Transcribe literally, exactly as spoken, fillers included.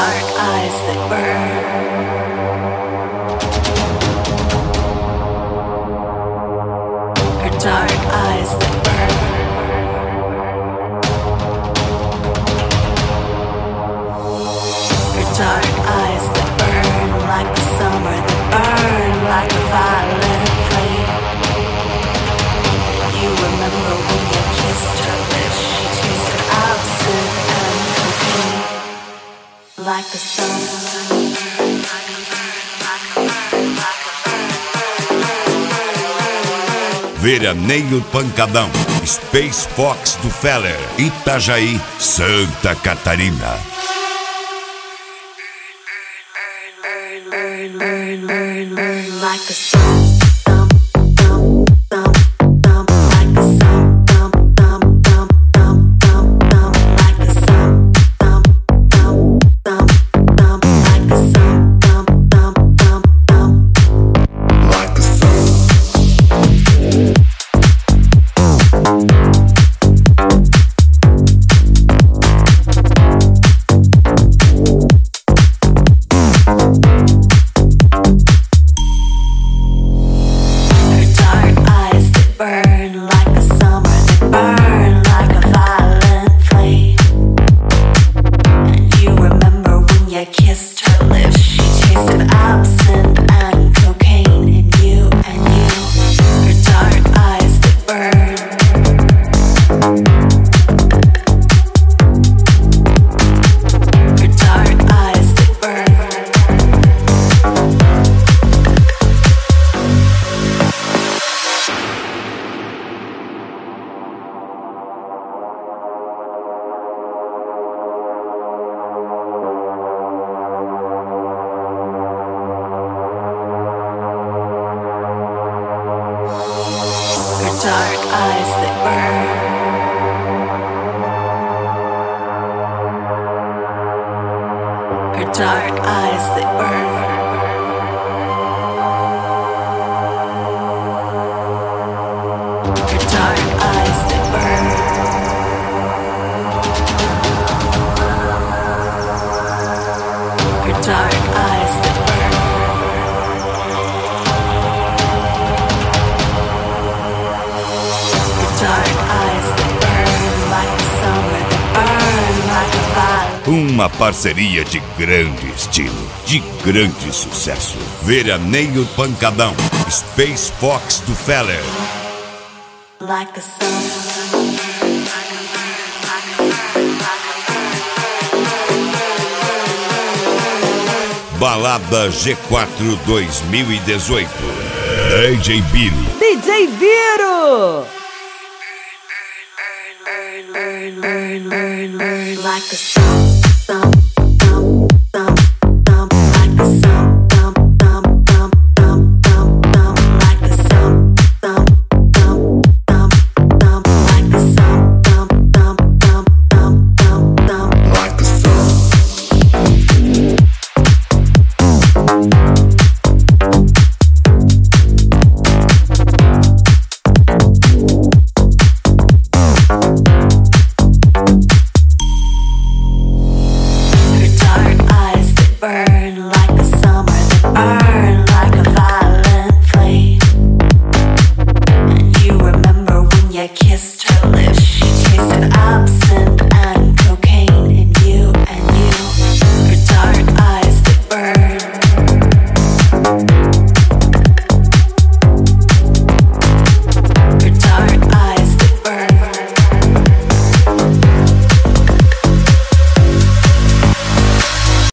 dark eyes that burn. Her dark eyes that burn. Her dark eyes that burn like the summer that burn like a violent flame. You remember when you kissed her lips, she tasted absinthe and cocaine. Like the sun. Veraneio Pancadão, Space Fox do Feller, Itajaí, Santa Catarina. Burn, burn, burn, burn, burn like the sun. Dark eyes that burn. Her dark eyes that burn. Her dark eyes that burn. Her dark eyes that burn. Dark eyes that burn like the summer that burn like a fire. Uma parceria de grande estilo, de grande sucesso. Veraneio Pancadão, Space Fox do Feller. Like the sun. Balada G quatro dois mil e dezoito. D J Biro. D J Biro. Burn, burn, burn, burn, burn like the sun. Kissed her.